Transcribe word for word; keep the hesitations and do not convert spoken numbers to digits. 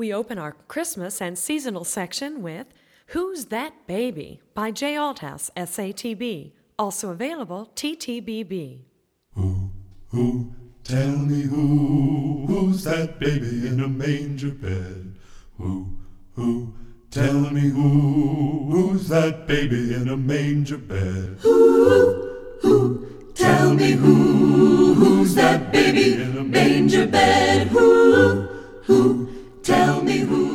We open our Christmas and seasonal section with Who's That Baby by Jay Althouse, S A T B, also available T T B B. Who, who, tell me who, who's that baby in a manger bed? Who, who, tell me who, who's that baby in a manger bed? Who, who, tell me who, who's that baby in a manger bed? Who, who, tell me who.